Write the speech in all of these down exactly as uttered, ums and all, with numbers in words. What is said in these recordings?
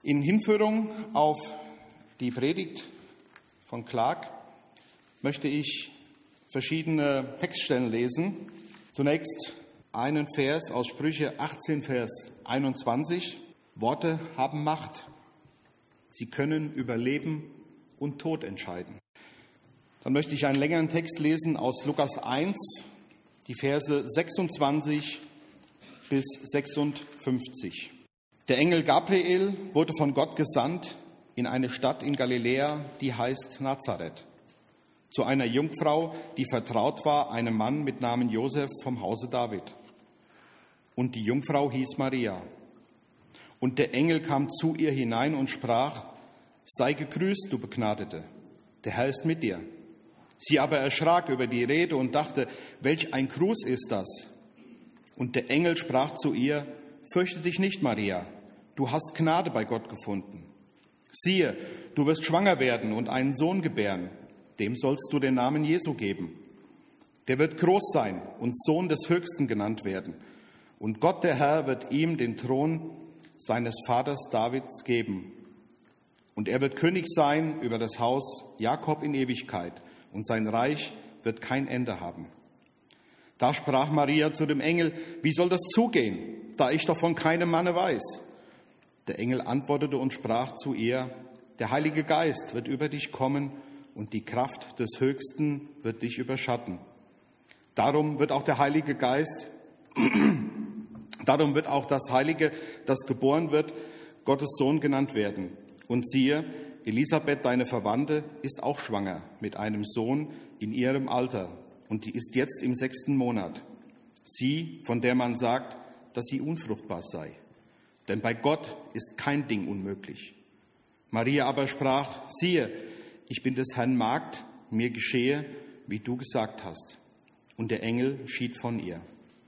In Hinführung auf die Predigt von Clark möchte ich verschiedene Textstellen lesen. Zunächst einen Vers aus Sprüche achtzehn, Vers einundzwanzig. Worte haben Macht. Sie können über Leben und Tod entscheiden. Dann möchte ich einen längeren Text lesen aus Lukas eins, die Verse sechsundzwanzig bis sechsundfünfzig. Der Engel Gabriel wurde von Gott gesandt in eine Stadt in Galiläa, die heißt Nazareth, zu einer Jungfrau, die vertraut war, einem Mann mit Namen Josef vom Hause David. Und die Jungfrau hieß Maria. Und der Engel kam zu ihr hinein und sprach: Sei gegrüßt, du Begnadete, der Herr ist mit dir. Sie aber erschrak über die Rede und dachte: Welch ein Gruß ist das? Und der Engel sprach zu ihr: Fürchte dich nicht, Maria, du hast Gnade bei Gott gefunden. Siehe, du wirst schwanger werden und einen Sohn gebären. Dem sollst du den Namen Jesu geben. Der wird groß sein und Sohn des Höchsten genannt werden. Und Gott, der Herr, wird ihm den Thron seines Vaters Davids geben. Und er wird König sein über das Haus Jakob in Ewigkeit, und sein Reich wird kein Ende haben. Da sprach Maria zu dem Engel: Wie soll das zugehen, da ich doch von keinem Manne weiß? Der Engel antwortete und sprach zu ihr: Der Heilige Geist wird über dich kommen, und die Kraft des Höchsten wird dich überschatten. Darum wird auch der Heilige Geist, darum wird auch das Heilige, das geboren wird, Gottes Sohn genannt werden. Und siehe, Elisabeth, deine Verwandte, ist auch schwanger mit einem Sohn in ihrem Alter, und die ist jetzt im sechsten Monat. Sie, von der man sagt, dass sie unfruchtbar sei. Denn bei Gott ist kein Ding unmöglich. Maria aber sprach: Siehe, ich bin des Herrn Magd, mir geschehe, wie du gesagt hast. Und der Engel schied von ihr.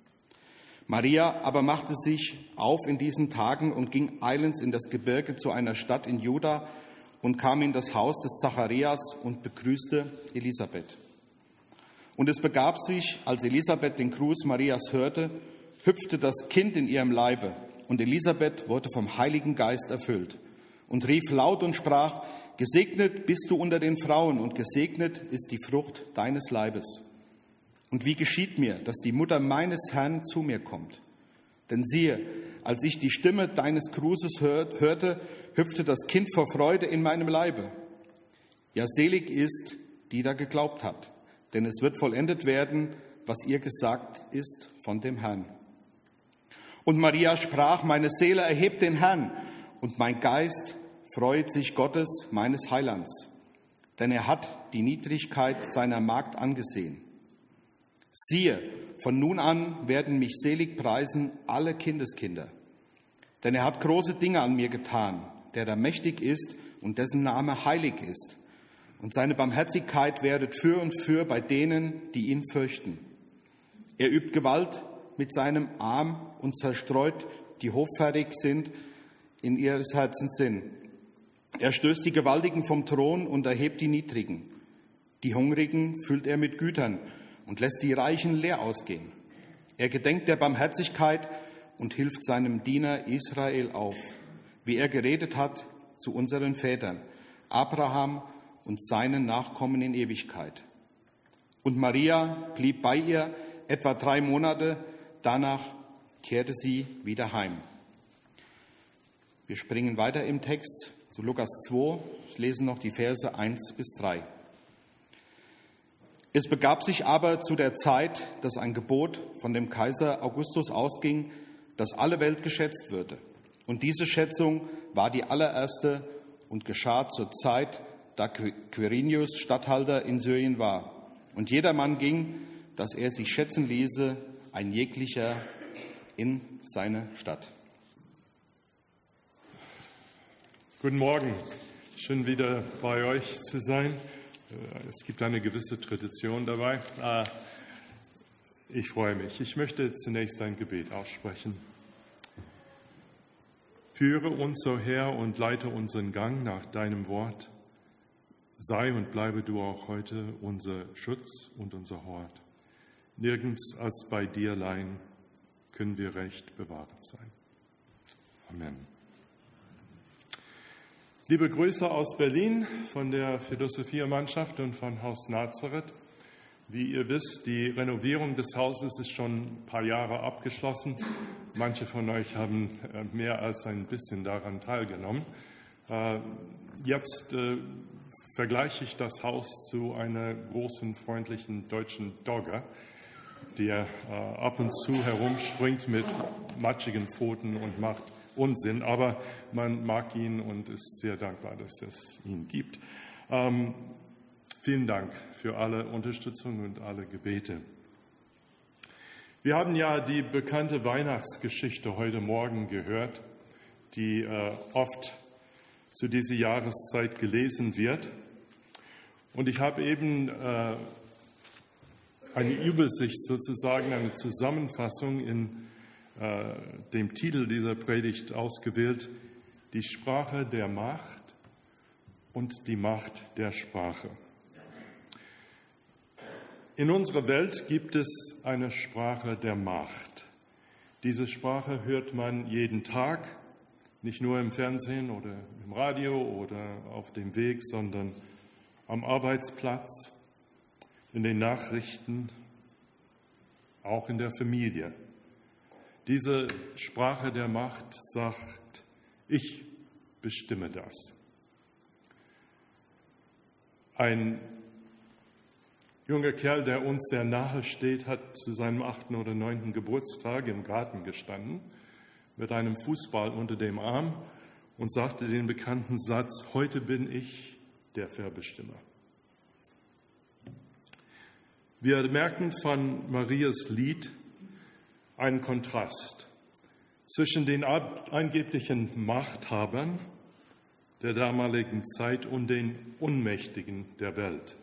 Maria aber machte sich auf in diesen Tagen und ging eilends in das Gebirge zu einer Stadt in Juda und kam in das Haus des Zacharias und begrüßte Elisabeth. Und es begab sich, als Elisabeth den Gruß Marias hörte, hüpfte das Kind in ihrem Leibe, und Elisabeth wurde vom Heiligen Geist erfüllt und rief laut und sprach: Gesegnet bist du unter den Frauen, und gesegnet ist die Frucht deines Leibes. Und wie geschieht mir, dass die Mutter meines Herrn zu mir kommt? Denn siehe, als ich die Stimme deines Grußes hörte, hüpfte das Kind vor Freude in meinem Leibe. Ja, selig ist, die da geglaubt hat, denn es wird vollendet werden, was ihr gesagt ist von dem Herrn. Und Maria sprach: Meine Seele erhebt den Herrn, und mein Geist freut sich Gottes, meines Heilands. Denn er hat die Niedrigkeit seiner Magd angesehen. Siehe, von nun an werden mich selig preisen alle Kindeskinder. Denn er hat große Dinge an mir getan, der da mächtig ist und dessen Name heilig ist. Und seine Barmherzigkeit werdet für und für bei denen, die ihn fürchten. Er übt Gewalt mit seinem Arm und zerstreut, die hoffärtig sind in ihres Herzens Sinn. Er stößt die Gewaltigen vom Thron und erhebt die Niedrigen. Die Hungrigen füllt er mit Gütern und lässt die Reichen leer ausgehen. Er gedenkt der Barmherzigkeit und hilft seinem Diener Israel auf, wie er geredet hat zu unseren Vätern, Abraham und seinen Nachkommen in Ewigkeit. Und Maria blieb bei ihr etwa drei Monate, danach kehrte sie wieder heim. Wir springen weiter im Text zu Lukas zwei, lesen noch die Verse eins bis drei. Es begab sich aber zu der Zeit, dass ein Gebot von dem Kaiser Augustus ausging, dass alle Welt geschätzt würde. Und diese Schätzung war die allererste und geschah zur Zeit, da Quirinius Statthalter in Syrien war. Und jedermann ging, dass er sich schätzen ließe, ein jeglicher in seine Stadt. Guten Morgen, schön wieder bei euch zu sein. Es gibt eine gewisse Tradition dabei. Ich freue mich. Ich möchte zunächst ein Gebet aussprechen. Führe uns, o Herr, und leite unseren Gang nach deinem Wort. Sei und bleibe du auch heute unser Schutz und unser Hort. Nirgends als bei dir allein können wir recht bewahrt sein. Amen. Liebe Grüße aus Berlin von der Philosophie-Mannschaft und von Haus Nazareth. Wie ihr wisst, die Renovierung des Hauses ist schon ein paar Jahre abgeschlossen. Manche von euch haben mehr als ein bisschen daran teilgenommen. Jetzt vergleiche ich das Haus zu einer großen, freundlichen deutschen Dogge, der ab und zu herumspringt mit matschigen Pfoten und macht Unsinn. Aber man mag ihn und ist sehr dankbar, dass es ihn gibt. Ähm, vielen Dank für alle Unterstützung und alle Gebete. Wir haben ja die bekannte Weihnachtsgeschichte heute Morgen gehört, die äh, oft zu dieser Jahreszeit gelesen wird. Und ich habe eben äh, eine Übersicht, sozusagen eine Zusammenfassung in äh, dem Titel dieser Predigt ausgewählt: Die Sprache der Macht und die Macht der Sprache. In unserer Welt gibt es eine Sprache der Macht. Diese Sprache hört man jeden Tag, nicht nur im Fernsehen oder im Radio oder auf dem Weg, sondern am Arbeitsplatz, in den Nachrichten, auch in der Familie. Diese Sprache der Macht sagt: Ich bestimme das. Ein junger Kerl, der uns sehr nahe steht, hat zu seinem achten oder neunten Geburtstag im Garten gestanden, mit einem Fußball unter dem Arm und sagte den bekannten Satz: Heute bin ich der Verbestimmer. Wir merken von Marias Lied einen Kontrast zwischen den angeblichen Machthabern der damaligen Zeit und den Unmächtigen der Welt.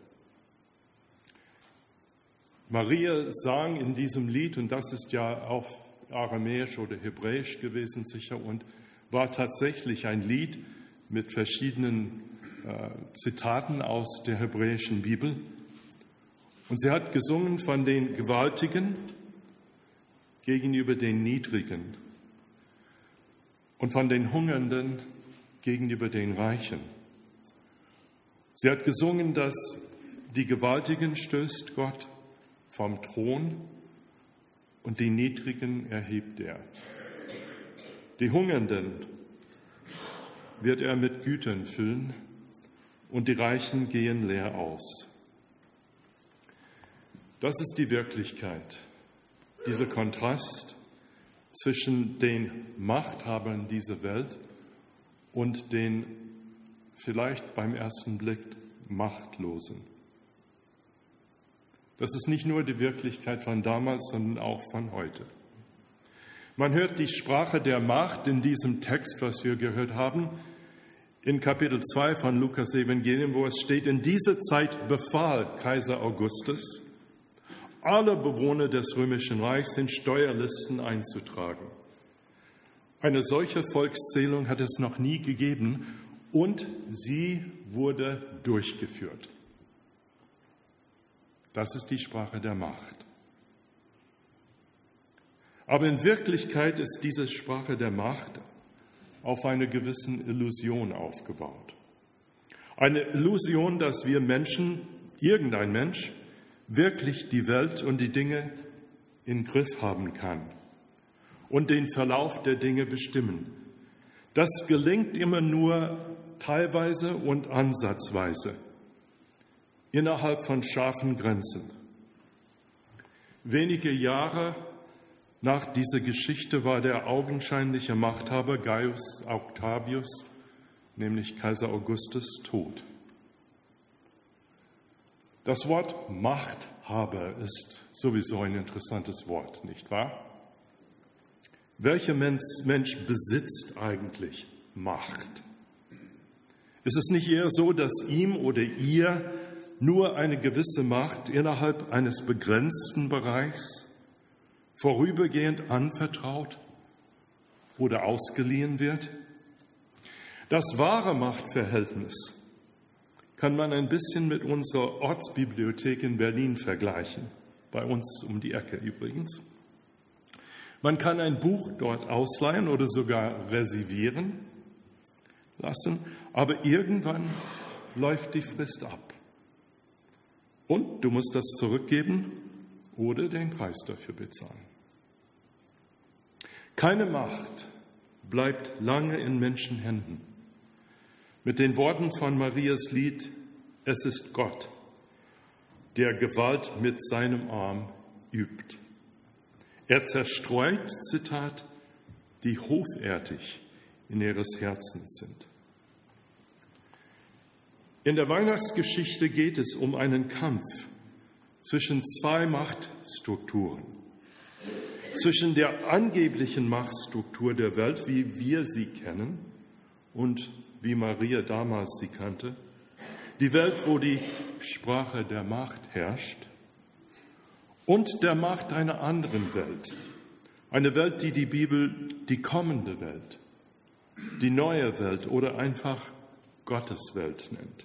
Maria sang in diesem Lied, und das ist ja auf Aramäisch oder Hebräisch gewesen sicher, und war tatsächlich ein Lied mit verschiedenen äh, Zitaten aus der hebräischen Bibel. Und sie hat gesungen von den Gewaltigen gegenüber den Niedrigen und von den Hungernden gegenüber den Reichen. Sie hat gesungen, dass die Gewaltigen stößt Gott vom Thron und die Niedrigen erhebt er. Die Hungernden wird er mit Gütern füllen und die Reichen gehen leer aus. Das ist die Wirklichkeit, dieser Kontrast zwischen den Machthabern dieser Welt und den vielleicht beim ersten Blick Machtlosen. Das ist nicht nur die Wirklichkeit von damals, sondern auch von heute. Man hört die Sprache der Macht in diesem Text, was wir gehört haben, in Kapitel zwei von Lukas Evangelium, wo es steht: In dieser Zeit befahl Kaiser Augustus, alle Bewohner des Römischen Reichs in Steuerlisten einzutragen. Eine solche Volkszählung hat es noch nie gegeben und sie wurde durchgeführt. Das ist die Sprache der Macht. Aber in Wirklichkeit ist diese Sprache der Macht auf einer gewissen Illusion aufgebaut. Eine Illusion, dass wir Menschen, irgendein Mensch, wirklich die Welt und die Dinge im Griff haben kann und den Verlauf der Dinge bestimmen. Das gelingt immer nur teilweise und ansatzweise, innerhalb von scharfen Grenzen. Wenige Jahre nach dieser Geschichte war der augenscheinliche Machthaber Gaius Octavius, nämlich Kaiser Augustus, tot. Das Wort Machthaber ist sowieso ein interessantes Wort, nicht wahr? Welcher Mensch, Mensch besitzt eigentlich Macht? Ist es nicht eher so, dass ihm oder ihr nur eine gewisse Macht innerhalb eines begrenzten Bereichs vorübergehend anvertraut oder ausgeliehen wird? Das wahre Machtverhältnis kann man ein bisschen mit unserer Ortsbibliothek in Berlin vergleichen, bei uns um die Ecke übrigens. Man kann ein Buch dort ausleihen oder sogar reservieren. lassen, aber irgendwann läuft die Frist ab. Und du musst das zurückgeben oder den Preis dafür bezahlen. Keine Macht bleibt lange in Menschenhänden. Mit den Worten von Marias Lied, es ist Gott, der Gewalt mit seinem Arm übt. Er zerstreut, Zitat, die hoffärtig in ihres Herzens sind. In der Weihnachtsgeschichte geht es um einen Kampf zwischen zwei Machtstrukturen. Zwischen der angeblichen Machtstruktur der Welt, wie wir sie kennen und wie Maria damals sie kannte, die Welt, wo die Sprache der Macht herrscht, und der Macht einer anderen Welt, eine Welt, die die Bibel die kommende Welt, die neue Welt oder einfach Gottes Welt nennt.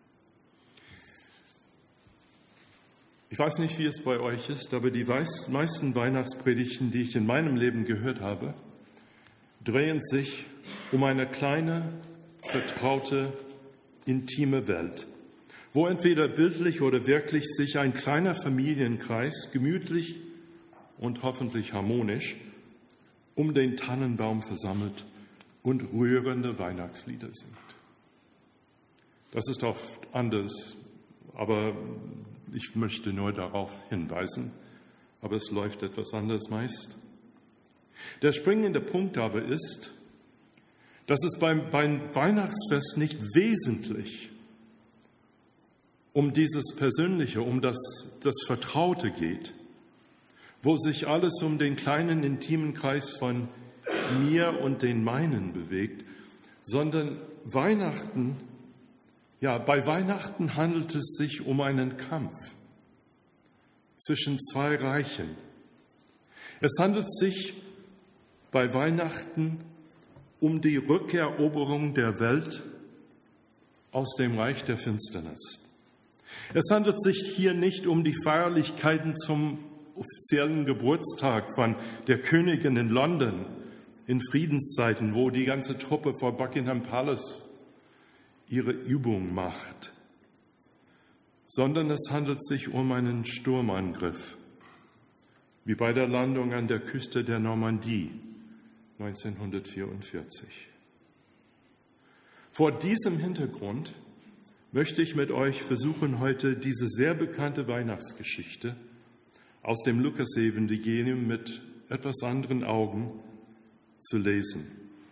Ich weiß nicht, wie es bei euch ist, aber die meisten Weihnachtspredigten, die ich in meinem Leben gehört habe, drehen sich um eine kleine, vertraute, intime Welt, wo entweder bildlich oder wirklich sich ein kleiner Familienkreis gemütlich und hoffentlich harmonisch um den Tannenbaum versammelt und rührende Weihnachtslieder singt. Das ist oft anders, aber ich möchte nur darauf hinweisen, aber es läuft etwas anders meist. Der springende Punkt aber ist, dass es beim, beim Weihnachtsfest nicht wesentlich um dieses Persönliche, um das, das Vertraute geht, wo sich alles um den kleinen, intimen Kreis von mir und den meinen bewegt, sondern Weihnachten, ja, bei Weihnachten handelt es sich um einen Kampf zwischen zwei Reichen. Es handelt sich bei Weihnachten um die Rückeroberung der Welt aus dem Reich der Finsternis. Es handelt sich hier nicht um die Feierlichkeiten zum offiziellen Geburtstag von der Königin in London in Friedenszeiten, wo die ganze Truppe vor Buckingham Palace ihre Übung macht, sondern es handelt sich um einen Sturmangriff, wie bei der Landung an der Küste der Normandie neunzehnhundertvierundvierzig. Vor diesem Hintergrund möchte ich mit euch versuchen, heute diese sehr bekannte Weihnachtsgeschichte aus dem Lukas-Evangelium mit etwas anderen Augen zu lesen.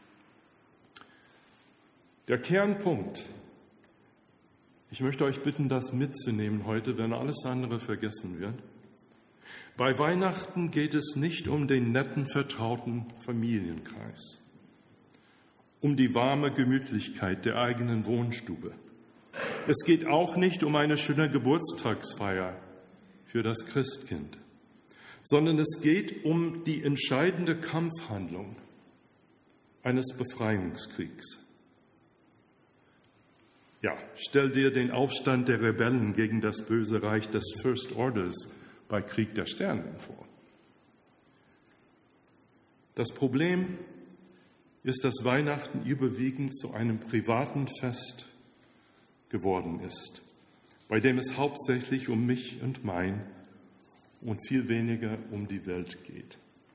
Der Kernpunkt, ich möchte euch bitten, das mitzunehmen heute, wenn alles andere vergessen wird. Bei Weihnachten geht es nicht um den netten, vertrauten Familienkreis, um die warme Gemütlichkeit der eigenen Wohnstube. Es geht auch nicht um eine schöne Geburtstagsfeier für das Christkind, sondern es geht um die entscheidende Kampfhandlung eines Befreiungskriegs. Ja, stell dir den Aufstand der Rebellen gegen das böse Reich des First Orders bei Krieg der Sterne vor. Das Problem ist, dass Weihnachten überwiegend zu einem privaten Fest geworden ist, bei dem es hauptsächlich um mich und mein und viel weniger um die Welt geht.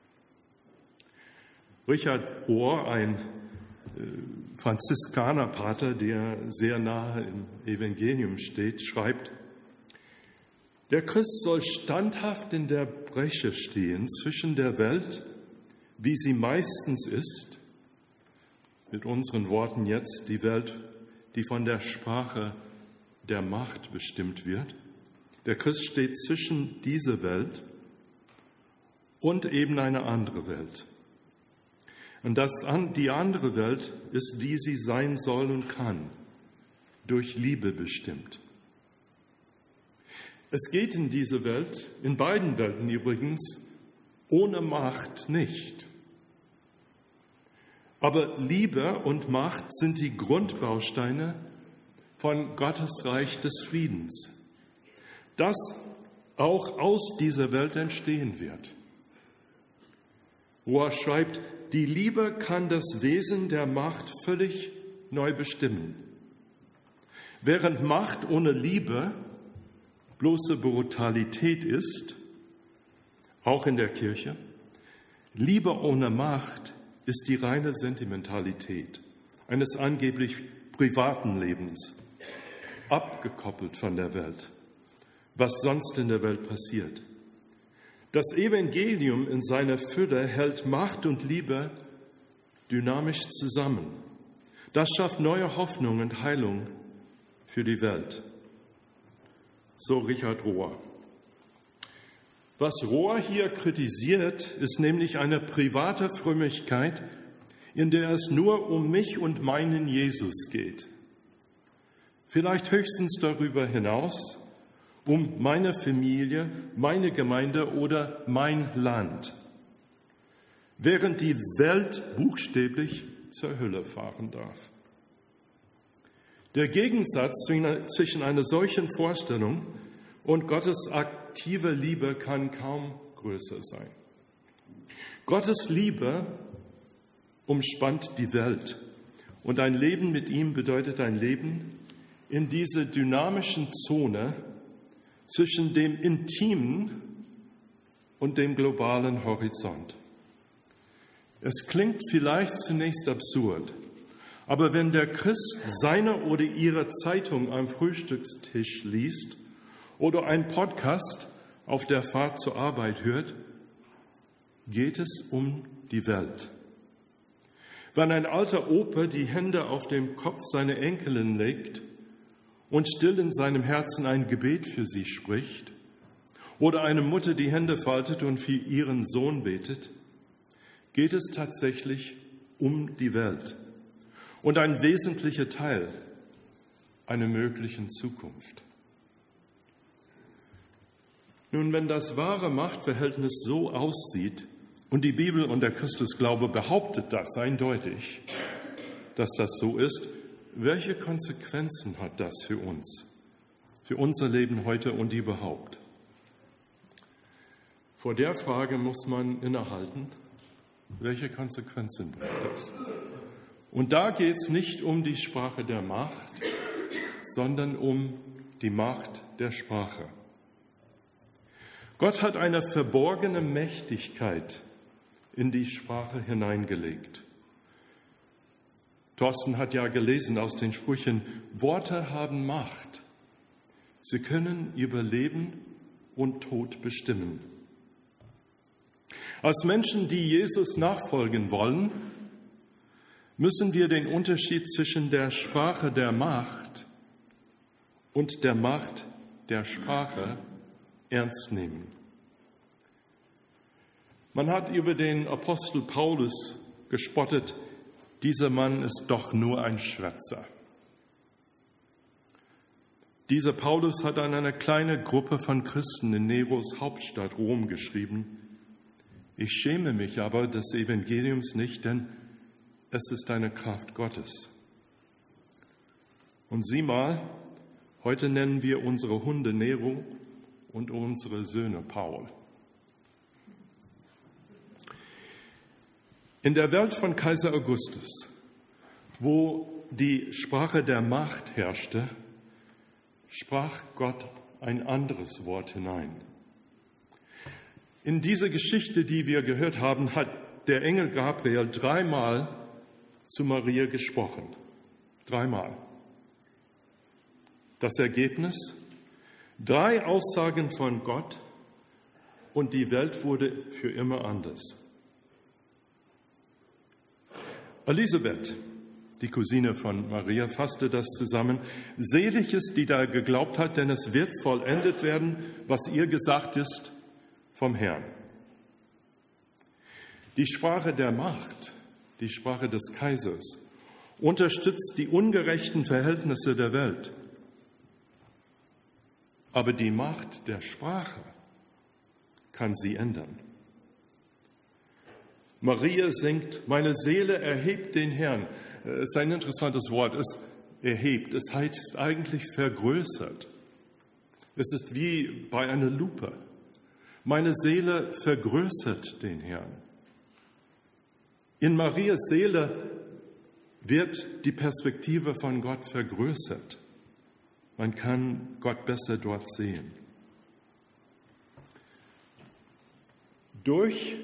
Richard Rohr, ein Franziskanerpater, der sehr nahe im Evangelium steht, schreibt: Der Christ soll standhaft in der Bresche stehen zwischen der Welt, wie sie meistens ist, mit unseren Worten jetzt die Welt, die von der Sprache der Macht bestimmt wird. Der Christ steht zwischen dieser Welt und eben eine andere Welt. Und das, die andere Welt ist, wie sie sein soll und kann, durch Liebe bestimmt. Es geht in dieser Welt, in beiden Welten übrigens, ohne Macht nicht. Aber Liebe und Macht sind die Grundbausteine von Gottes Reich des Friedens, das auch aus dieser Welt entstehen wird. Rohr schreibt, die Liebe kann das Wesen der Macht völlig neu bestimmen. Während Macht ohne Liebe bloße Brutalität ist, auch in der Kirche, Liebe ohne Macht ist die reine Sentimentalität eines angeblich privaten Lebens, abgekoppelt von der Welt, was sonst in der Welt passiert. Das Evangelium in seiner Fülle hält Macht und Liebe dynamisch zusammen. Das schafft neue Hoffnung und Heilung für die Welt. So Richard Rohr. Was Rohr hier kritisiert, ist nämlich eine private Frömmigkeit, in der es nur um mich und meinen Jesus geht. Vielleicht höchstens darüber hinaus, um meine Familie, meine Gemeinde oder mein Land, während die Welt buchstäblich zur Hölle fahren darf. Der Gegensatz zwischen einer solchen Vorstellung und Gottes aktiver Liebe kann kaum größer sein. Gottes Liebe umspannt die Welt und ein Leben mit ihm bedeutet ein Leben in dieser dynamischen Zone zwischen dem Intimen und dem globalen Horizont. Es klingt vielleicht zunächst absurd, aber wenn der Christ seine oder ihre Zeitung am Frühstückstisch liest oder einen Podcast auf der Fahrt zur Arbeit hört, geht es um die Welt. Wenn ein alter Opa die Hände auf dem Kopf seiner Enkelin legt und still in seinem Herzen ein Gebet für sie spricht, oder eine Mutter die Hände faltet und für ihren Sohn betet, geht es tatsächlich um die Welt und ein wesentlicher Teil einer möglichen Zukunft. Nun, wenn das wahre Machtverhältnis so aussieht, und die Bibel und der Christusglaube behauptet das eindeutig, dass das so ist, welche Konsequenzen hat das für uns, für unser Leben heute und überhaupt? Vor der Frage muss man innehalten, welche Konsequenzen hat das? Und da geht es nicht um die Sprache der Macht, sondern um die Macht der Sprache. Gott hat eine verborgene Mächtigkeit in die Sprache hineingelegt. Thorsten hat ja gelesen aus den Sprüchen, Worte haben Macht. Sie können über Leben und Tod bestimmen. Als Menschen, die Jesus nachfolgen wollen, müssen wir den Unterschied zwischen der Sprache der Macht und der Macht der Sprache ernst nehmen. Man hat über den Apostel Paulus gespottet, dieser Mann ist doch nur ein Schwätzer. Dieser Paulus hat an eine kleine Gruppe von Christen in Neros Hauptstadt Rom geschrieben, ich schäme mich aber des Evangeliums nicht, denn es ist eine Kraft Gottes. Und sieh mal, heute nennen wir unsere Hunde Nero und unsere Söhne Paul. In der Welt von Kaiser Augustus, wo die Sprache der Macht herrschte, sprach Gott ein anderes Wort hinein. In dieser Geschichte, die wir gehört haben, hat der Engel Gabriel dreimal zu Maria gesprochen. Dreimal. Das Ergebnis? Drei Aussagen von Gott und die Welt wurde für immer anders. Elisabeth, die Cousine von Maria, fasste das zusammen. Selig ist, die da geglaubt hat, denn es wird vollendet werden, was ihr gesagt ist vom Herrn. Die Sprache der Macht, die Sprache des Kaisers, unterstützt die ungerechten Verhältnisse der Welt. Aber die Macht der Sprache kann sie ändern. Maria singt, meine Seele erhebt den Herrn. Es ist ein interessantes Wort, es erhebt, es heißt eigentlich vergrößert. Es ist wie bei einer Lupe. Meine Seele vergrößert den Herrn. In Marias Seele wird die Perspektive von Gott vergrößert. Man kann Gott besser dort sehen. Durch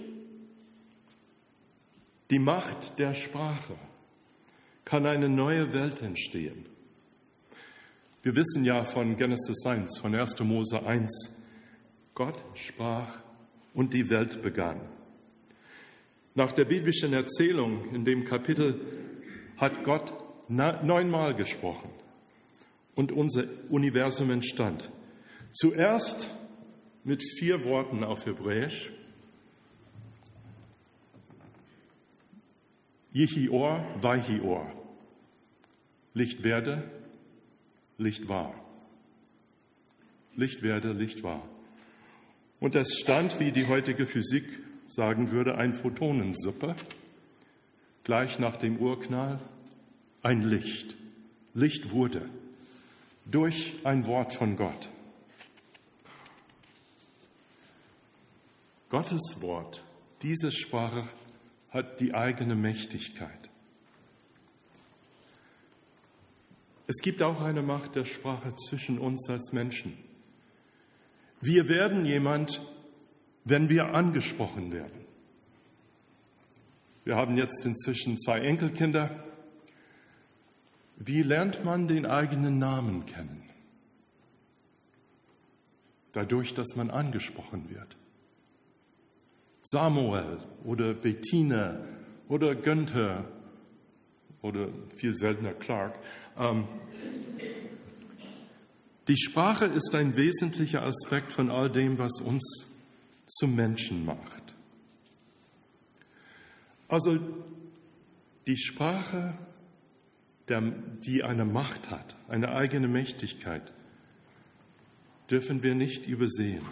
die Macht der Sprache kann eine neue Welt entstehen. Wir wissen ja von Genesis eins, von erster Mose eins, Gott sprach und die Welt begann. Nach der biblischen Erzählung in dem Kapitel hat Gott neunmal gesprochen und unser Universum entstand. Zuerst mit vier Worten auf Hebräisch. Yehior, Vayhior. Licht werde, Licht war. Licht werde, Licht war. Und es stand, wie die heutige Physik sagen würde, ein Photonensuppe. Gleich nach dem Urknall ein Licht. Licht wurde durch ein Wort von Gott. Gottes Wort, diese Sprache hat die eigene Mächtigkeit. Es gibt auch eine Macht der Sprache zwischen uns als Menschen. Wir werden jemand, wenn wir angesprochen werden. Wir haben jetzt inzwischen zwei Enkelkinder. Wie lernt man den eigenen Namen kennen? Dadurch, dass man angesprochen wird. Samuel oder Bettina oder Günther oder viel seltener Clark. Ähm, die Sprache ist ein wesentlicher Aspekt von all dem, was uns zum Menschen macht. Also die Sprache, der, die eine Macht hat, eine eigene Mächtigkeit, dürfen wir nicht übersehen.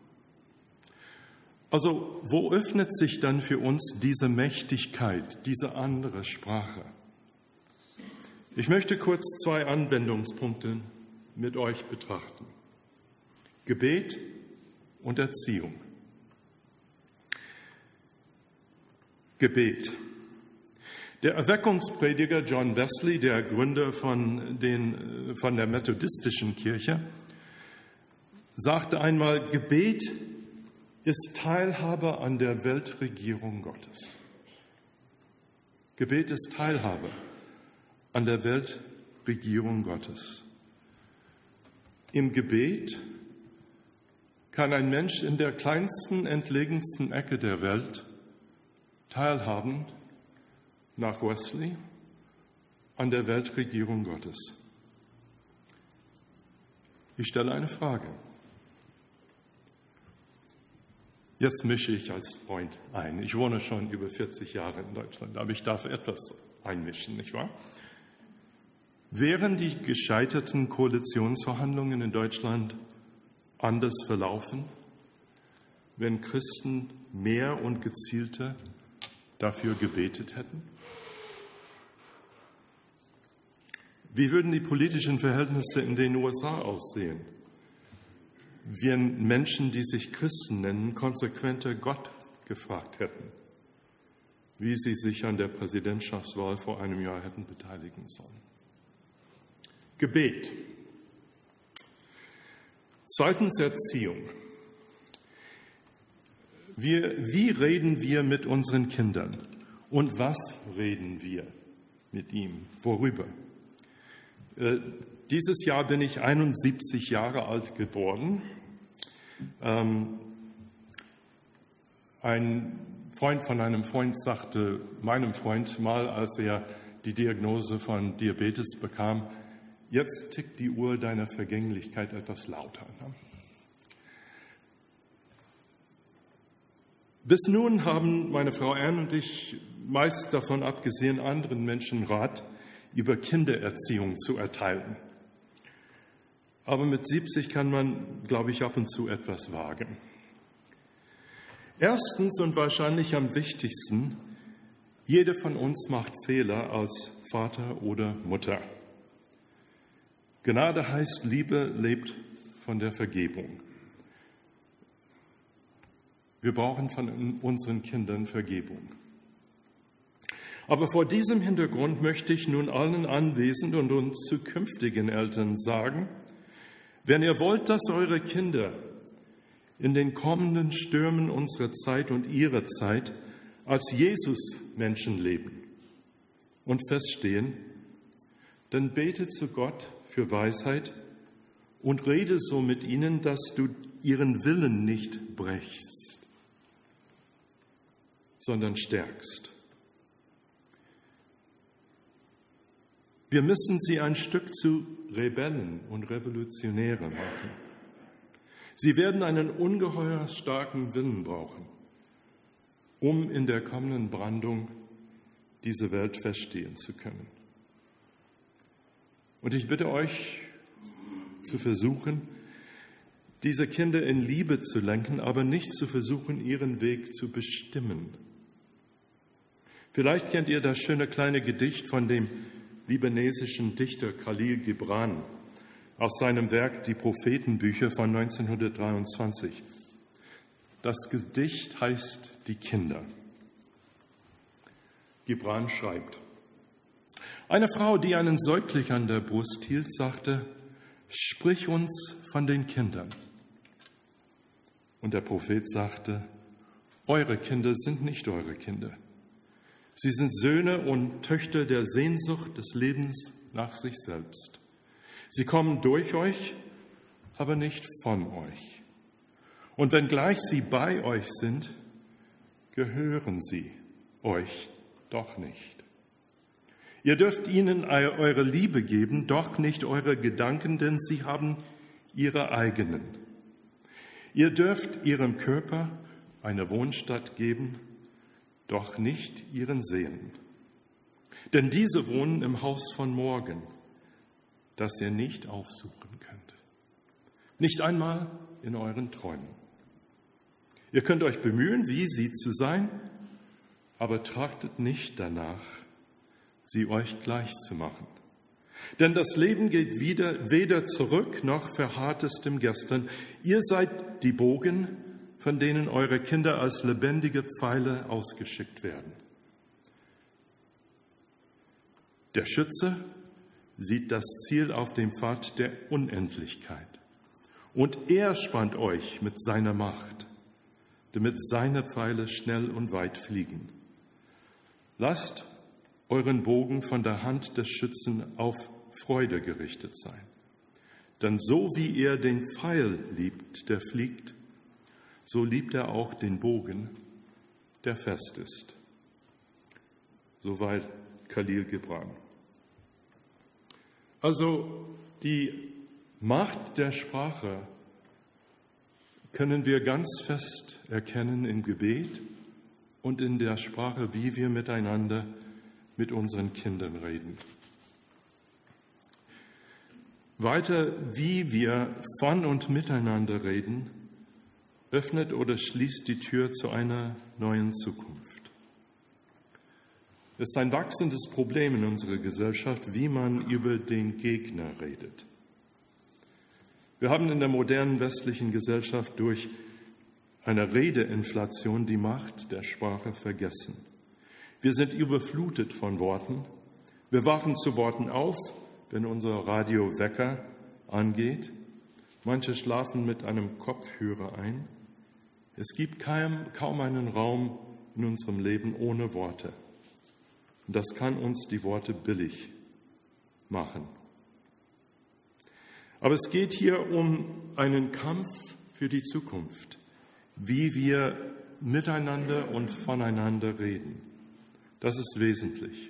Also wo öffnet sich dann für uns diese Mächtigkeit, diese andere Sprache? Ich möchte kurz zwei Anwendungspunkte mit euch betrachten. Gebet und Erziehung. Gebet. Der Erweckungsprediger John Wesley, der Gründer von, den, von der methodistischen Kirche, sagte einmal, Gebet ist Teilhabe an der Weltregierung Gottes. Gebet ist Teilhabe an der Weltregierung Gottes. Im Gebet kann ein Mensch in der kleinsten, entlegensten Ecke der Welt teilhaben, nach Wesley, an der Weltregierung Gottes. Ich stelle eine Frage. Jetzt mische ich als Freund ein. Ich wohne schon über vierzig Jahre in Deutschland, aber ich darf etwas einmischen, nicht wahr? Wären die gescheiterten Koalitionsverhandlungen in Deutschland anders verlaufen, wenn Christen mehr und gezielter dafür gebetet hätten? Wie würden die politischen Verhältnisse in den U S A aussehen, wenn Menschen, die sich Christen nennen, konsequenter Gott gefragt hätten, wie sie sich an der Präsidentschaftswahl vor einem Jahr hätten beteiligen sollen? Gebet. Zweitens Erziehung. Wir, wie reden wir mit unseren Kindern? Und was reden wir mit ihm? Worüber? Äh, dieses Jahr bin ich einundsiebzig Jahre alt geworden. Ähm, ein Freund von einem Freund sagte meinem Freund mal, als er die Diagnose von Diabetes bekam, jetzt tickt die Uhr deiner Vergänglichkeit etwas lauter. Bis nun haben meine Frau Ann und ich meist davon abgesehen, anderen Menschen Rat über Kindererziehung zu erteilen. Aber mit siebzig kann man, glaube ich, ab und zu etwas wagen. Erstens und wahrscheinlich am wichtigsten, jeder von uns macht Fehler als Vater oder Mutter. Gnade heißt, Liebe lebt von der Vergebung. Wir brauchen von unseren Kindern Vergebung. Aber vor diesem Hintergrund möchte ich nun allen anwesenden und uns zukünftigen Eltern sagen, wenn ihr wollt, dass eure Kinder in den kommenden Stürmen unserer Zeit und ihrer Zeit als Jesus-Menschen leben und feststehen, dann bete zu Gott für Weisheit und rede so mit ihnen, dass du ihren Willen nicht brechst, sondern stärkst. Wir müssen sie ein Stück zu Rebellen und Revolutionären machen. Sie werden einen ungeheuer starken Willen brauchen, um in der kommenden Brandung diese Welt feststehen zu können. Und ich bitte euch zu versuchen, diese Kinder in Liebe zu lenken, aber nicht zu versuchen, ihren Weg zu bestimmen. Vielleicht kennt ihr das schöne kleine Gedicht von dem libanesischen Dichter Khalil Gibran aus seinem Werk Die Prophetenbücher von neunzehnhundertdreiundzwanzig. Das Gedicht heißt Die Kinder. Gibran schreibt: Eine Frau, die einen Säugling an der Brust hielt, sagte: Sprich uns von den Kindern. Und der Prophet sagte: Eure Kinder sind nicht eure Kinder. Sie sind Söhne und Töchter der Sehnsucht des Lebens nach sich selbst. Sie kommen durch euch, aber nicht von euch. Und wenngleich sie bei euch sind, gehören sie euch doch nicht. Ihr dürft ihnen eure Liebe geben, doch nicht eure Gedanken, denn sie haben ihre eigenen. Ihr dürft ihrem Körper eine Wohnstatt geben, doch nicht ihren Seelen. Denn diese wohnen im Haus von morgen, das ihr nicht aufsuchen könnt. Nicht einmal in euren Träumen. Ihr könnt euch bemühen, wie sie zu sein, aber trachtet nicht danach, sie euch gleich zu machen. Denn das Leben geht wieder, weder zurück noch verharrt es dem Gestern. Ihr seid die Bogen, von denen eure Kinder als lebendige Pfeile ausgeschickt werden. Der Schütze sieht das Ziel auf dem Pfad der Unendlichkeit. Und er spannt euch mit seiner Macht, damit seine Pfeile schnell und weit fliegen. Lasst euren Bogen von der Hand des Schützen auf Freude gerichtet sein. Denn so wie er den Pfeil liebt, der fliegt, so liebt er auch den Bogen, der fest ist. Soweit Khalil Gibran. Also die Macht der Sprache können wir ganz fest erkennen im Gebet und in der Sprache, wie wir miteinander mit unseren Kindern reden. Weiter, wie wir von und miteinander reden, öffnet oder schließt die Tür zu einer neuen Zukunft. Es ist ein wachsendes Problem in unserer Gesellschaft, wie man über den Gegner redet. Wir haben in der modernen westlichen Gesellschaft durch eine Redeinflation die Macht der Sprache vergessen. Wir sind überflutet von Worten. Wir wachen zu Worten auf, wenn unser Radiowecker angeht. Manche schlafen mit einem Kopfhörer ein. Es gibt kaum, kaum einen Raum in unserem Leben ohne Worte. Und das kann uns die Worte billig machen. Aber es geht hier um einen Kampf für die Zukunft, wie wir miteinander und voneinander reden. Das ist wesentlich.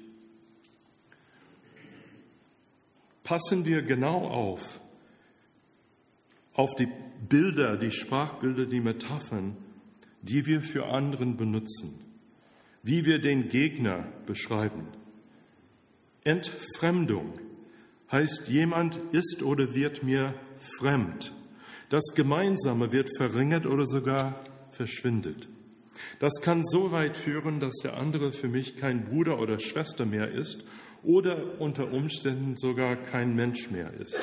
Passen wir genau auf, auf die Bilder, die Sprachbilder, die Metaphern, die wir für anderen benutzen, wie wir den Gegner beschreiben. Entfremdung heißt, jemand ist oder wird mir fremd. Das Gemeinsame wird verringert oder sogar verschwindet. Das kann so weit führen, dass der andere für mich kein Bruder oder Schwester mehr ist oder unter Umständen sogar kein Mensch mehr ist.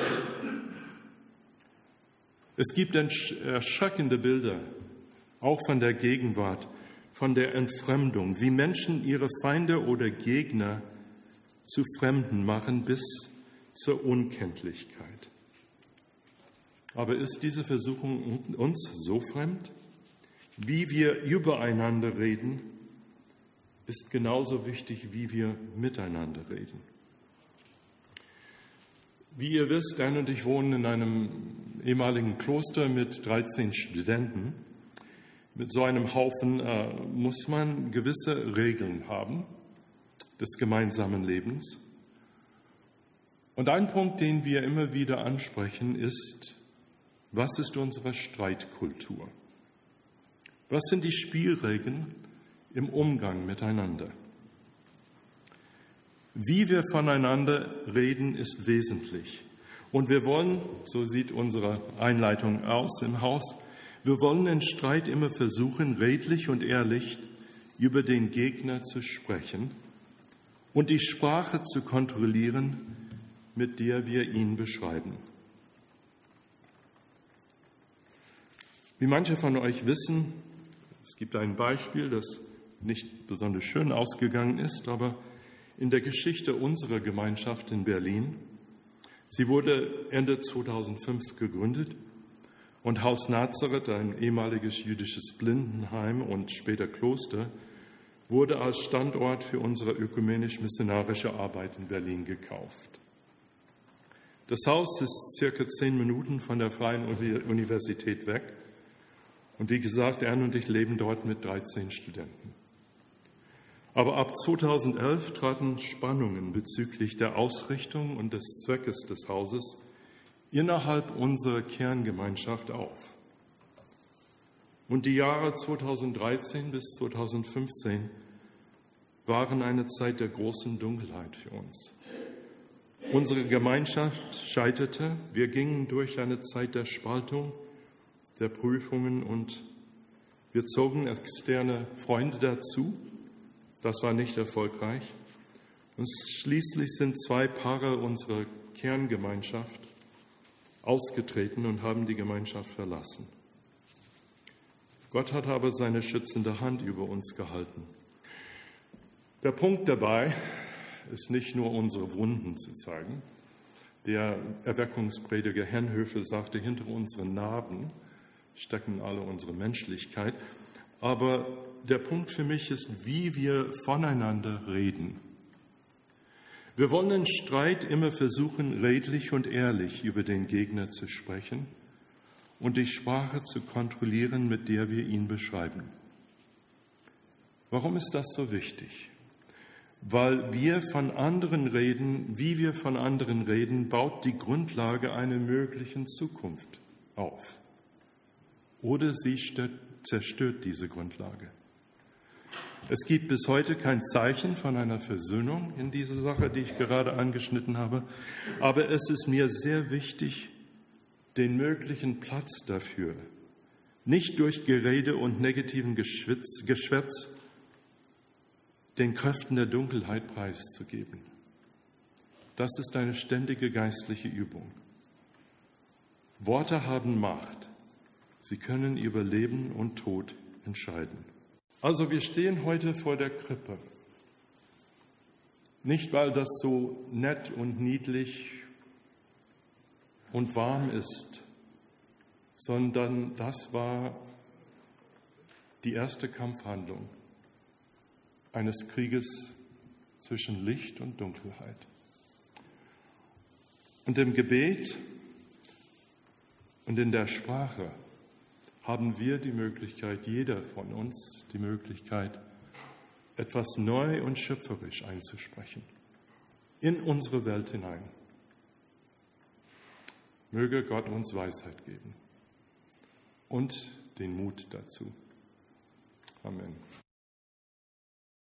Es gibt erschreckende Bilder, auch von der Gegenwart, von der Entfremdung, wie Menschen ihre Feinde oder Gegner zu Fremden machen bis zur Unkenntlichkeit. Aber ist diese Versuchung uns so fremd? Wie wir übereinander reden, ist genauso wichtig, wie wir miteinander reden. Wie ihr wisst, Anne und ich wohnen in einem ehemaligen Kloster mit dreizehn Studenten. Mit so einem Haufen äh, muss man gewisse Regeln haben des gemeinsamen Lebens. Und ein Punkt, den wir immer wieder ansprechen, ist, was ist unsere Streitkultur? Was sind die Spielregeln im Umgang miteinander? Wie wir voneinander reden, ist wesentlich. Und wir wollen, so sieht unsere Einleitung aus im Haus, wir wollen in Streit immer versuchen, redlich und ehrlich über den Gegner zu sprechen und die Sprache zu kontrollieren, mit der wir ihn beschreiben. Wie manche von euch wissen, es gibt ein Beispiel, das nicht besonders schön ausgegangen ist, aber in der Geschichte unserer Gemeinschaft in Berlin. Sie wurde Ende zweitausendfünf gegründet und Haus Nazareth, ein ehemaliges jüdisches Blindenheim und später Kloster, wurde als Standort für unsere ökumenisch-missionarische Arbeit in Berlin gekauft. Das Haus ist circa zehn Minuten von der Freien Universität weg. Und wie gesagt, Anne und ich leben dort mit dreizehn Studenten. Aber ab zweitausendelf traten Spannungen bezüglich der Ausrichtung und des Zweckes des Hauses innerhalb unserer Kerngemeinschaft auf. Und die Jahre zweitausenddreizehn bis zweitausendfünfzehn waren eine Zeit der großen Dunkelheit für uns. Unsere Gemeinschaft scheiterte, wir gingen durch eine Zeit der Spaltung, der Prüfungen und wir zogen externe Freunde dazu. Das war nicht erfolgreich. Und schließlich sind zwei Paare unserer Kerngemeinschaft ausgetreten und haben die Gemeinschaft verlassen. Gott hat aber seine schützende Hand über uns gehalten. Der Punkt dabei ist nicht nur unsere Wunden zu zeigen. Der Erweckungsprediger Hennhöfel sagte, hinter unseren Narben stecken alle unsere Menschlichkeit. Aber der Punkt für mich ist, wie wir voneinander reden. Wir wollen in Streit immer versuchen, redlich und ehrlich über den Gegner zu sprechen und die Sprache zu kontrollieren, mit der wir ihn beschreiben. Warum ist das so wichtig? Weil wir von anderen reden, wie wir von anderen reden, baut die Grundlage einer möglichen Zukunft auf. Oder sie zerstört diese Grundlage. Es gibt bis heute kein Zeichen von einer Versöhnung in dieser Sache, die ich gerade angeschnitten habe. Aber es ist mir sehr wichtig, den möglichen Platz dafür nicht durch Gerede und negativen Geschwätz, Geschwätz den Kräften der Dunkelheit preiszugeben. Das ist eine ständige geistliche Übung. Worte haben Macht. Sie können über Leben und Tod entscheiden. Also wir stehen heute vor der Krippe. Nicht, weil das so nett und niedlich und warm ist, sondern das war die erste Kampfhandlung eines Krieges zwischen Licht und Dunkelheit. Und im Gebet und in der Sprache haben wir die Möglichkeit, jeder von uns die Möglichkeit, etwas neu und schöpferisch einzusprechen, in unsere Welt hinein. Möge Gott uns Weisheit geben und den Mut dazu. Amen.